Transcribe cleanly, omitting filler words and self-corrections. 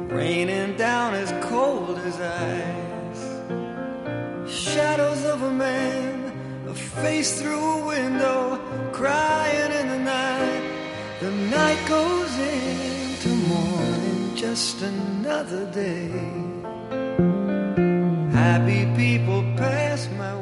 raining down as cold as ice. Shadows of a man, a face through a window, crying in the night. The night goes into morning, just another day. Happy people pass my way.